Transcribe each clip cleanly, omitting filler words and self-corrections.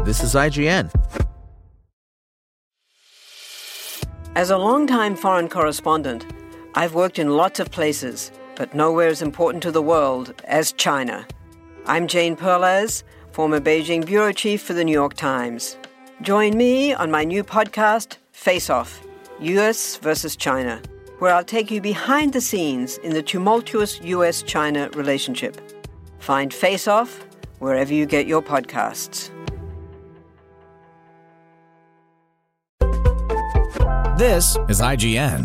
This is IGN. As a longtime foreign correspondent, I've worked in lots of places, but nowhere as important to the world as China. I'm Jane Perlez, former Beijing bureau chief for the New York Times. Join me on my new podcast, Face Off, U.S. versus China, where I'll take you behind the scenes in the tumultuous U.S.-China relationship. Find Face Off wherever you get your podcasts. This is IGN.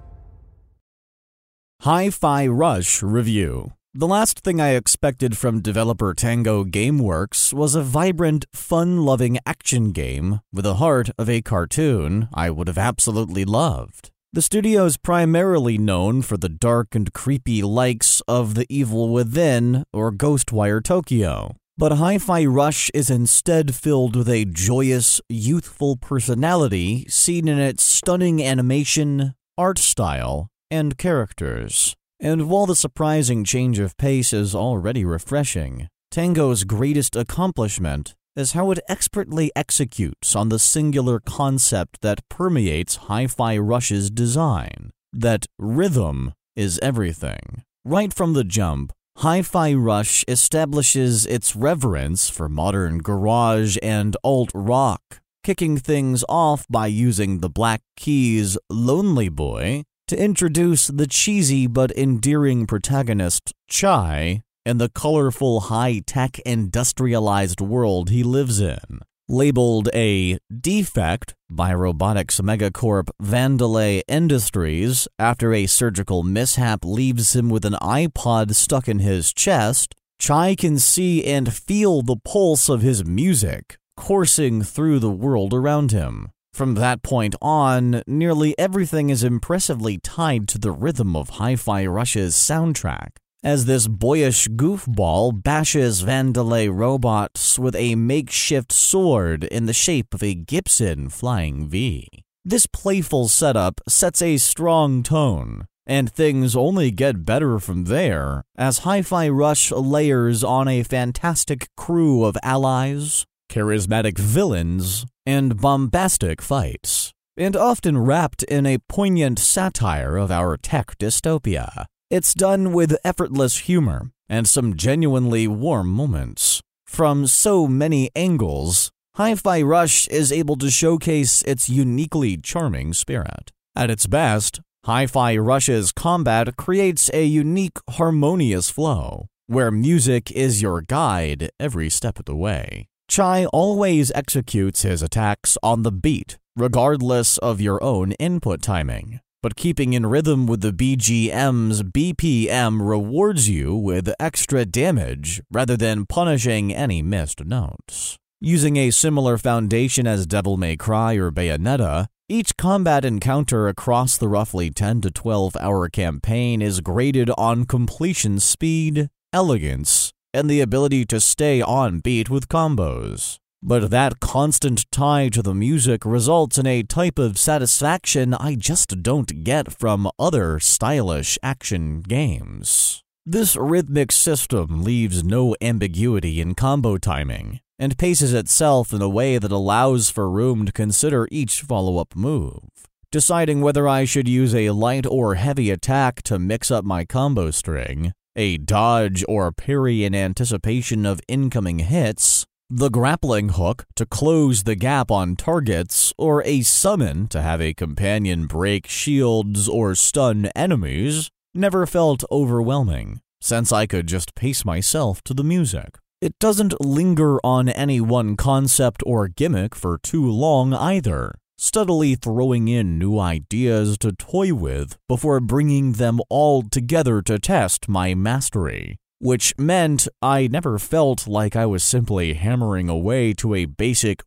Hi-Fi Rush Review. The last thing I expected from developer Tango Gameworks was a vibrant, fun-loving action game with the heart of a cartoon I would have absolutely loved. The studio is primarily known for the dark and creepy likes of The Evil Within or Ghostwire Tokyo. But Hi-Fi Rush is instead filled with a joyous, youthful personality seen in its stunning animation, art style, and characters. And while the surprising change of pace is already refreshing, Tango's greatest accomplishment is how it expertly executes on the singular concept that permeates Hi-Fi Rush's design, that rhythm is everything. Right from the jump, Hi-Fi Rush establishes its reverence for modern garage and alt-rock, kicking things off by using the Black Keys' Lonely Boy to introduce the cheesy but endearing protagonist, Chai, and the colorful high-tech industrialized world he lives in. Labeled a defect by robotics megacorp Vandelay Industries after a surgical mishap leaves him with an iPod stuck in his chest, Chai can see and feel the pulse of his music coursing through the world around him. From that point on, nearly everything is impressively tied to the rhythm of Hi-Fi Rush's soundtrack, as this boyish goofball bashes Vandelay robots with a makeshift sword in the shape of a Gibson Flying V. This playful setup sets a strong tone, and things only get better from there as Hi-Fi Rush layers on a fantastic crew of allies, charismatic villains, and bombastic fights, and often wrapped in a poignant satire of our tech dystopia. It's done with effortless humor and some genuinely warm moments. From so many angles, Hi-Fi Rush is able to showcase its uniquely charming spirit. At its best, Hi-Fi Rush's combat creates a unique, harmonious flow, where music is your guide every step of the way. Chai always executes his attacks on the beat, regardless of your own input timing. But keeping in rhythm with the BGM's BPM rewards you with extra damage rather than punishing any missed notes. Using a similar foundation as Devil May Cry or Bayonetta, each combat encounter across the roughly 10 to 12 hour campaign is graded on completion speed, elegance, and the ability to stay on beat with combos. But that constant tie to the music results in a type of satisfaction I just don't get from other stylish action games. This rhythmic system leaves no ambiguity in combo timing, and paces itself in a way that allows for room to consider each follow-up move. Deciding whether I should use a light or heavy attack to mix up my combo string, a dodge or parry in anticipation of incoming hits, the grappling hook to close the gap on targets, or a summon to have a companion break shields or stun enemies, never felt overwhelming, since I could just pace myself to the music. It doesn't linger on any one concept or gimmick for too long either, steadily throwing in new ideas to toy with before bringing them all together to test my mastery. Which meant I never felt like I was simply hammering away to a basic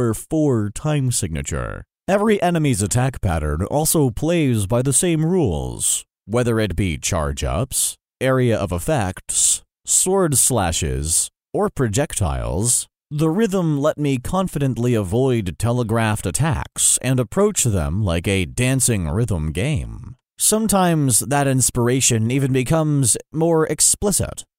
4-4 time signature. Every enemy's attack pattern also plays by the same rules, whether it be charge-ups, area of effects, sword slashes, or projectiles. The rhythm let me confidently avoid telegraphed attacks and approach them like a dancing rhythm game. Sometimes that inspiration even becomes more explicit,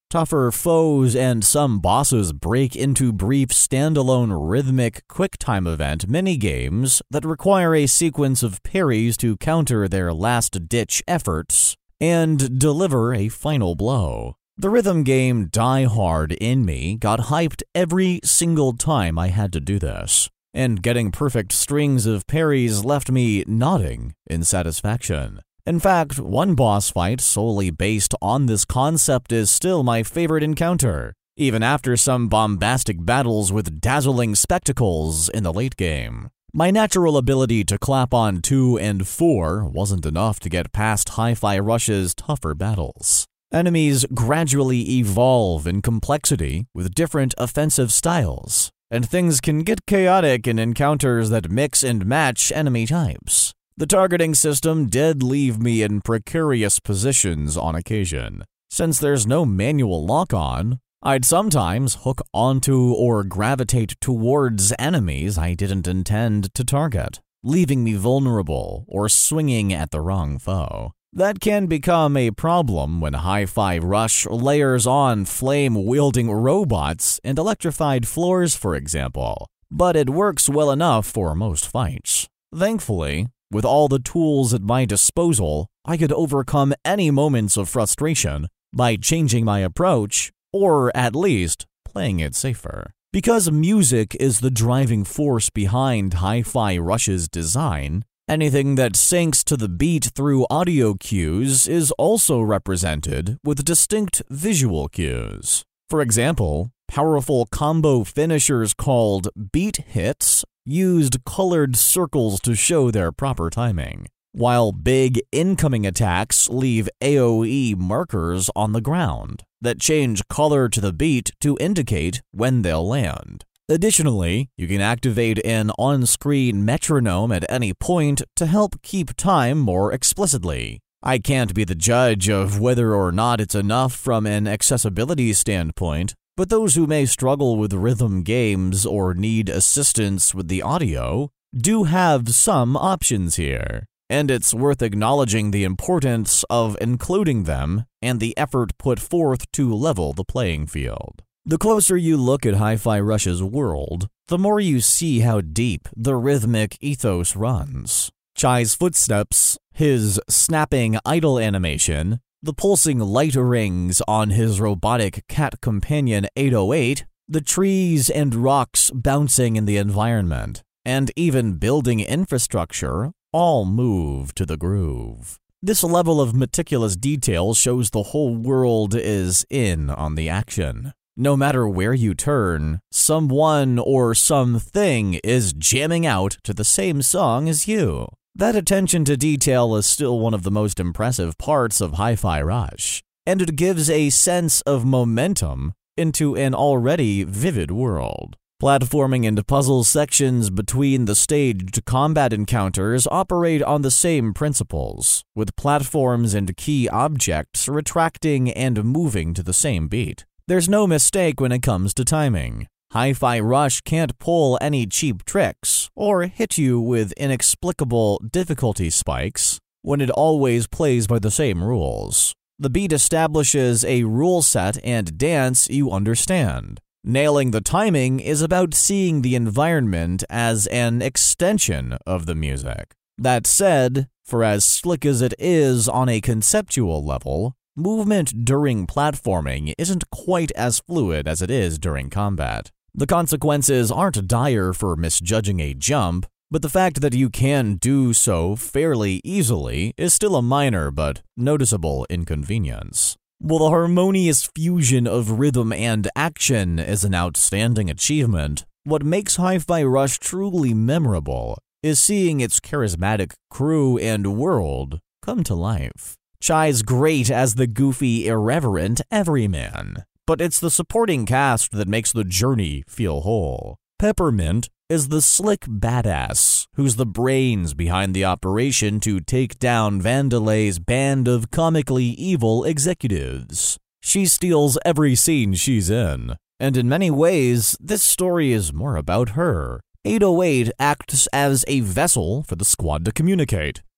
Tougher foes and some bosses break into brief standalone rhythmic QuickTime event minigames that require a sequence of parries to counter their last-ditch efforts and deliver a final blow. The rhythm game Die Hard in me got hyped every single time I had to do this, and getting perfect strings of parries left me nodding in satisfaction. In fact, one boss fight solely based on this concept is still my favorite encounter, even after some bombastic battles with dazzling spectacles in the late game. My natural ability to clap on 2 and 4 wasn't enough to get past Hi-Fi Rush's tougher battles. Enemies gradually evolve in complexity with different offensive styles, and things can get chaotic in encounters that mix and match enemy types. The targeting system did leave me in precarious positions on occasion. Since there's no manual lock-on, I'd sometimes hook onto or gravitate towards enemies I didn't intend to target, leaving me vulnerable or swinging at the wrong foe. That can become a problem when Hi-Fi Rush layers on flame-wielding robots and electrified floors, for example, but it works well enough for most fights. Thankfully, with all the tools at my disposal, I could overcome any moments of frustration by changing my approach, or at least playing it safer. Because music is the driving force behind Hi-Fi Rush's design, anything that syncs to the beat through audio cues is also represented with distinct visual cues. For example, powerful combo finishers called beat hits used colored circles to show their proper timing, while big incoming attacks leave AoE markers on the ground that change color to the beat to indicate when they'll land. Additionally, you can activate an on-screen metronome at any point to help keep time more explicitly. I can't be the judge of whether or not it's enough from an accessibility standpoint, but those who may struggle with rhythm games or need assistance with the audio do have some options here, and it's worth acknowledging the importance of including them and the effort put forth to level the playing field. The closer you look at Hi-Fi Rush's world, the more you see how deep the rhythmic ethos runs. Chai's footsteps, his snapping idle animation, the pulsing light rings on his robotic cat companion 808, the trees and rocks bouncing in the environment, and even building infrastructure all move to the groove. This level of meticulous detail shows the whole world is in on the action. No matter where you turn, someone or something is jamming out to the same song as you. That attention to detail is still one of the most impressive parts of Hi-Fi Rush, and it gives a sense of momentum into an already vivid world. Platforming and puzzle sections between the staged combat encounters operate on the same principles, with platforms and key objects retracting and moving to the same beat. There's no mistake when it comes to timing. Hi-Fi Rush can't pull any cheap tricks or hit you with inexplicable difficulty spikes when it always plays by the same rules. The beat establishes a rule set and dance you understand. Nailing the timing is about seeing the environment as an extension of the music. That said, for as slick as it is on a conceptual level, movement during platforming isn't quite as fluid as it is during combat. The consequences aren't dire for misjudging a jump, but the fact that you can do so fairly easily is still a minor but noticeable inconvenience. While the harmonious fusion of rhythm and action is an outstanding achievement, what makes Hi-Fi Rush truly memorable is seeing its charismatic crew and world come to life. Chai's great as the goofy, irreverent everyman, but it's the supporting cast that makes the journey feel whole. Peppermint is the slick badass who's the brains behind the operation to take down Vandelay's band of comically evil executives. She steals every scene she's in, and in many ways, this story is more about her. 808 acts as a vessel for the squad to communicate,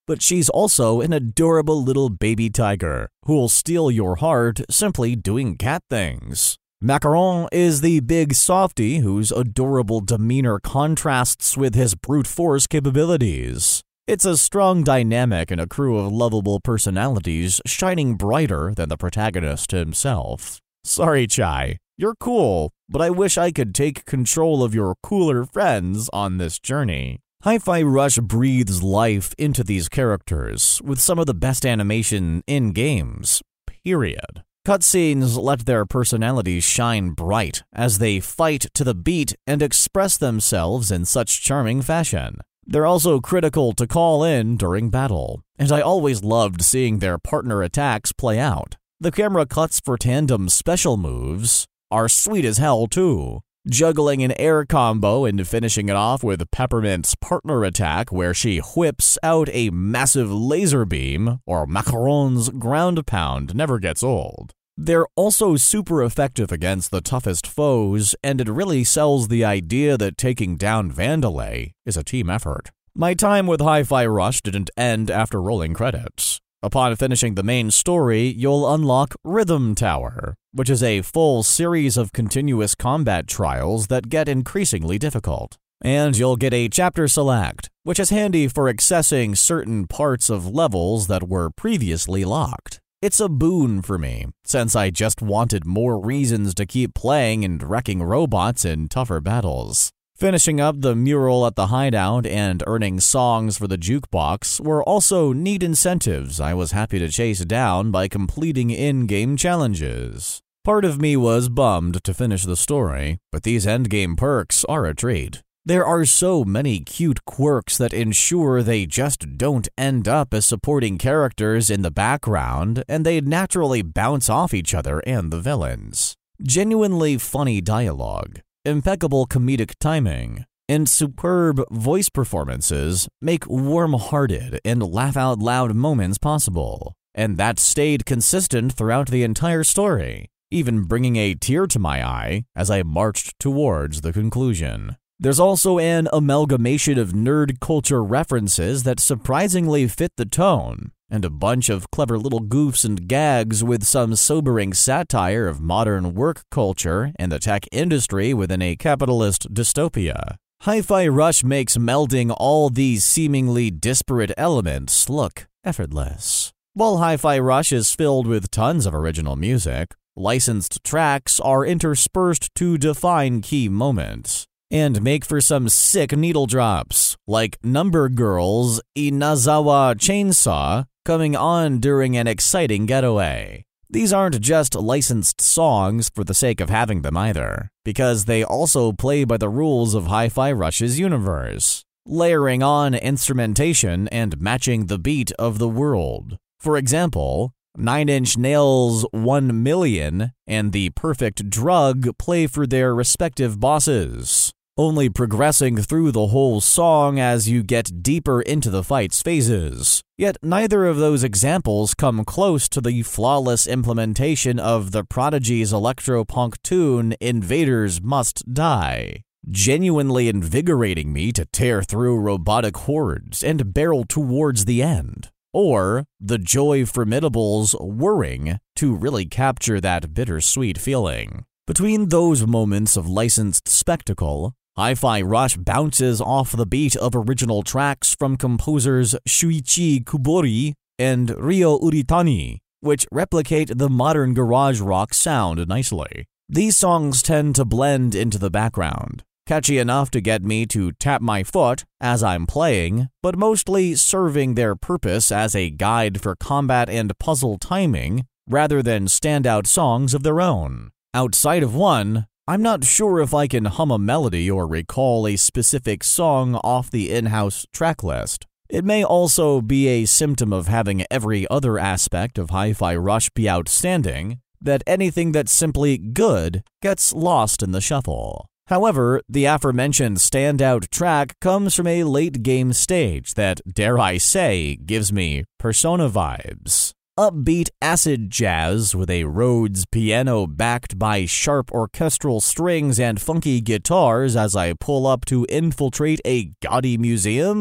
but she's also an adorable little baby tiger who'll steal your heart simply doing cat things. Macaron is the big softy whose adorable demeanor contrasts with his brute force capabilities. It's a strong dynamic and a crew of lovable personalities shining brighter than the protagonist himself. Sorry, Chai. You're cool, but I wish I could take control of your cooler friends on this journey. Hi-Fi Rush breathes life into these characters with some of the best animation in games, period. Cutscenes let their personalities shine bright as they fight to the beat and express themselves in such charming fashion. They're also critical to call in during battle, and I always loved seeing their partner attacks play out. The camera cuts for tandem special moves are sweet as hell too. Juggling an air combo and finishing it off with Peppermint's partner attack where she whips out a massive laser beam, or Macaron's ground pound, never gets old. They're also super effective against the toughest foes, and it really sells the idea that taking down Vandelay is a team effort. My time with Hi-Fi Rush didn't end after rolling credits. Upon finishing the main story, you'll unlock Rhythm Tower, which is a full series of continuous combat trials that get increasingly difficult. And you'll get a chapter select, which is handy for accessing certain parts of levels that were previously locked. It's a boon for me, since I just wanted more reasons to keep playing and wrecking robots in tougher battles. Finishing up the mural at the hideout and earning songs for the jukebox were also neat incentives I was happy to chase down by completing in-game challenges. Part of me was bummed to finish the story, but these endgame perks are a treat. There are so many cute quirks that ensure they just don't end up as supporting characters in the background, and they naturally bounce off each other and the villains. Genuinely funny dialogue, impeccable comedic timing, and superb voice performances make warm-hearted and laugh-out-loud moments possible, and that stayed consistent throughout the entire story, even bringing a tear to my eye as I marched towards the conclusion. There's also an amalgamation of nerd culture references that surprisingly fit the tone, and a bunch of clever little goofs and gags with some sobering satire of modern work culture and the tech industry within a capitalist dystopia. Hi-Fi Rush makes melding all these seemingly disparate elements look effortless. While Hi-Fi Rush is filled with tons of original music, licensed tracks are interspersed to define key moments and make for some sick needle drops, like Number Girl's Inazawa Chainsaw coming on during an exciting getaway. These aren't just licensed songs for the sake of having them either, because they also play by the rules of Hi-Fi Rush's universe, layering on instrumentation and matching the beat of the world. For example, Nine Inch Nails' 1 Million and The Perfect Drug play for their respective bosses, only progressing through the whole song as you get deeper into the fight's phases. Yet neither of those examples come close to the flawless implementation of the Prodigy's electro-punk tune Invaders Must Die, genuinely invigorating me to tear through robotic hordes and barrel towards the end. Or the Joy Formidable's Whirring to really capture that bittersweet feeling. Between those moments of licensed spectacle, Hi-Fi Rush bounces off the beat of original tracks from composers Shuichi Kubori and Ryo Uritani, which replicate the modern garage rock sound nicely. These songs tend to blend into the background, catchy enough to get me to tap my foot as I'm playing, but mostly serving their purpose as a guide for combat and puzzle timing rather than standout songs of their own. Outside of one, I'm not sure if I can hum a melody or recall a specific song off the in-house track list. It may also be a symptom of having every other aspect of Hi-Fi Rush be outstanding, that anything that's simply good gets lost in the shuffle. However, the aforementioned standout track comes from a late-game stage that, dare I say, gives me Persona vibes. Upbeat acid jazz with a Rhodes piano backed by sharp orchestral strings and funky guitars as I pull up to infiltrate a gaudy museum?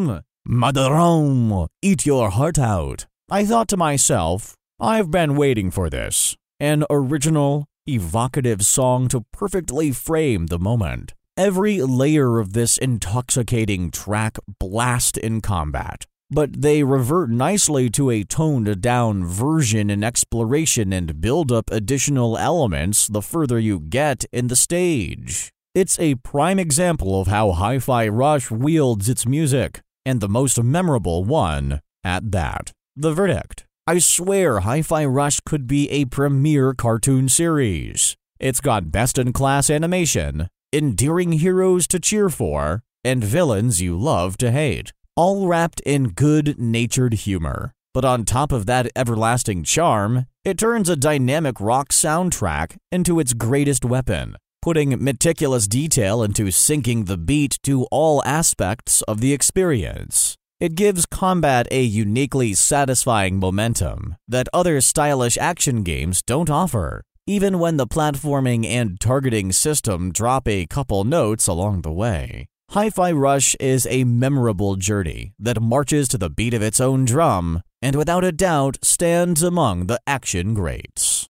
Mother Rome, eat your heart out. I thought to myself, I've been waiting for this. An original, evocative song to perfectly frame the moment. Every layer of this intoxicating track blast in combat, but they revert nicely to a toned-down version in exploration and build up additional elements the further you get in the stage. It's a prime example of how Hi-Fi Rush wields its music, and the most memorable one at that. The verdict. I swear Hi-Fi Rush could be a premier cartoon series. It's got best-in-class animation, endearing heroes to cheer for, and villains you love to hate, all wrapped in good-natured humor. But on top of that everlasting charm, it turns a dynamic rock soundtrack into its greatest weapon, putting meticulous detail into syncing the beat to all aspects of the experience. It gives combat a uniquely satisfying momentum that other stylish action games don't offer, even when the platforming and targeting system drop a couple notes along the way. Hi-Fi Rush is a memorable journey that marches to the beat of its own drum, and without a doubt stands among the action greats.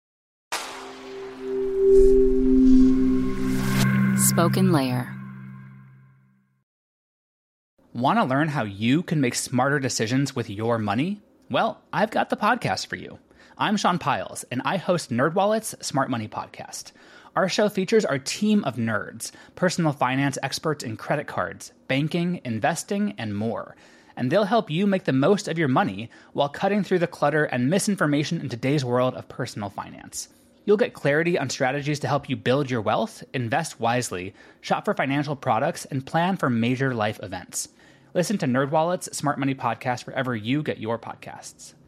Spoken Layer. Want to learn how you can make smarter decisions with your money? Well, I've got the podcast for you. I'm Sean Piles, and I host NerdWallet's Smart Money Podcast. Our show features our team of nerds, personal finance experts in credit cards, banking, investing, and more. And they'll help you make the most of your money while cutting through the clutter and misinformation in today's world of personal finance. You'll get clarity on strategies to help you build your wealth, invest wisely, shop for financial products, and plan for major life events. Listen to NerdWallet's Smart Money Podcast wherever you get your podcasts.